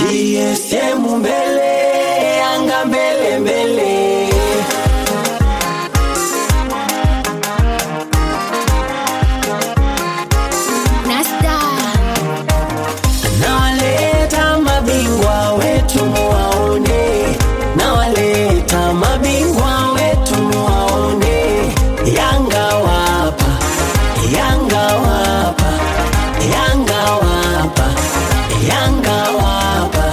GSM mbele, Yanga mbele mbele. Nasta Nawaleta mabingwa wetu muwaone, nawaleta mabingwa wetu muwaone. Yanga wapa, Yanga wapa, Yanga wapa, Yanga wapa.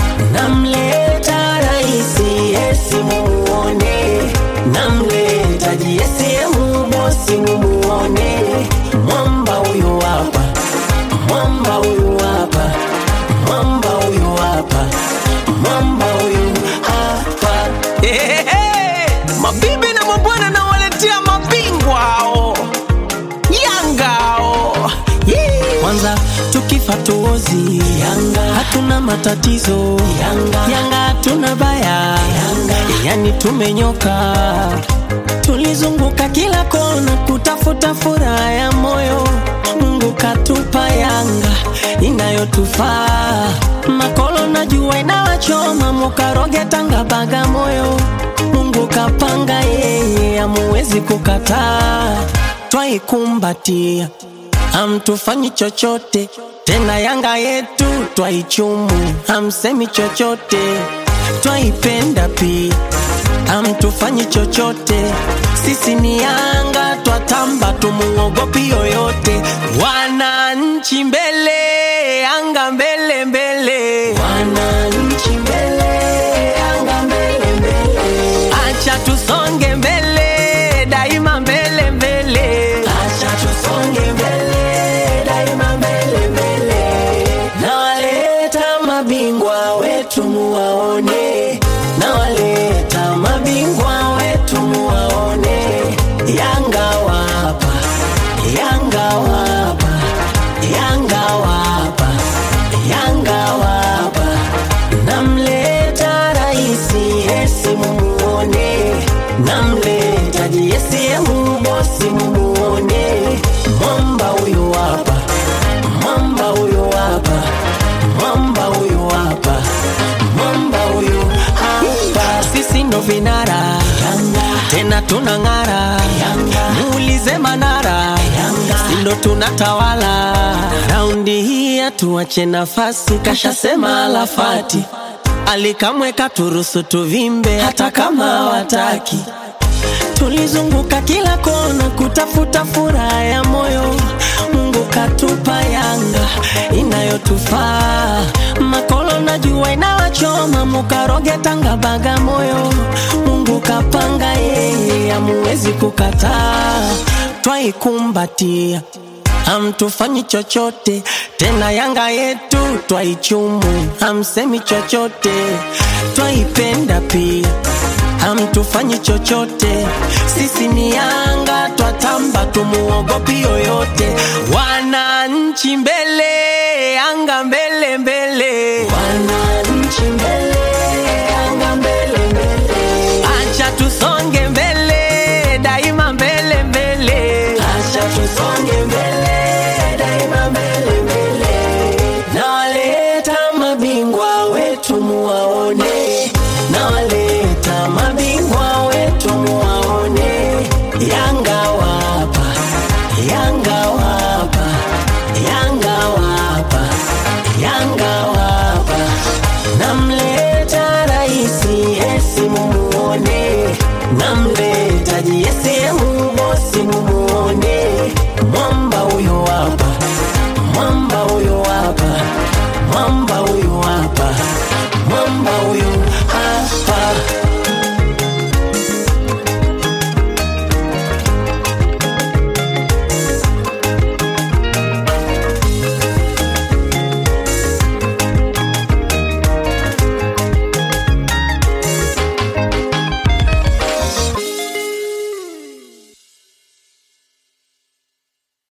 Namleta raisi yesi muone, namleta GSM bosi muone. Mwamba huyu wapa, mwamba huyu hapa, mwamba huyu hapa, mwamba huyu hapa. Mabibi na mabwana na waletea mabingwa hao Yanga hao. Kwanza tukifa tuozi Yanga, hatuna matatizo Yanga, Yanga hatuna baya Yanga, yani tumenyoka. Tulizunguka kila kona kutafuta furaha ya moyo, Mungu katupa Yanga inayotufaa. Makolo na jua inawachoma, mukaroge Tanga Bagamoyo. Mungu kapanga yeye, hamuwezi kukataa. Twaikumbatia, hamtufanyi chochote tena. Yanga yetu twaichumu, hamsemi chochote. Twaipenda pia, hamtufanyi chochote. Sisi ni Yanga, twatamba tumuogopi yoyote. Wananchi mbele, Yanga mbele mbele. Wananchi mbele, Yanga mbele mbele. Acha tusonge mbele, daima mbele mbele. Acha tusonge mbele, daima mbele mbele. Nawaleta mabingwa wetu muwaone, nawaleta mabingwa wetu muwaone. Yanga wapa, Yanga wapa, Yanga wapa, Yanga wapa. Namleta raisi yesi muone, namleta GSM bosi muone. Mwamba huyu hapa, mwamba huyu hapa, mwamba huyu hapa, mwamba huyu hapa. Sisi ndo vinara Yanga, tena tunang'ara Yanga. Muulize Manara Yanga, sindo tunatawala. Raundi hii atuache nafasi, kashasema Alafati. Alikamweka turusu tuvimbe hata kama wataki. Tulizunguka kila kona kutafuta furaha ya moyo, Mungu katupa Yanga inayotufaa. Makolo na jua inawachoma, mukaroge Tanga Bagamoyo. Mungu kapanga yeye, hamuwezi kukataa. Twaikumbatia, hamtufanyi chochote tena. Yanga yetu twaichumu, hamsemi chochote. Twaipenda pia, hamtufanyi chochote. Sisi ni Yanga, twatamba tumuogopi yoyote. Wananchi mbele, Yanga mbele mbele. Wananchi mbele, Yanga mbele mbele. Acha tusonge mbele, daima mbele mbele. Acha tusonge mbele, daima mbele mbele. Nawaleta mabingwa wetu muwaone, nawaleta mabingwa wetu muwaone. Yanga wapa, Yanga wapa, Yanga wapa, Yanga wapa. Namleta raisi yesi muone, namleta GSM bosi muone.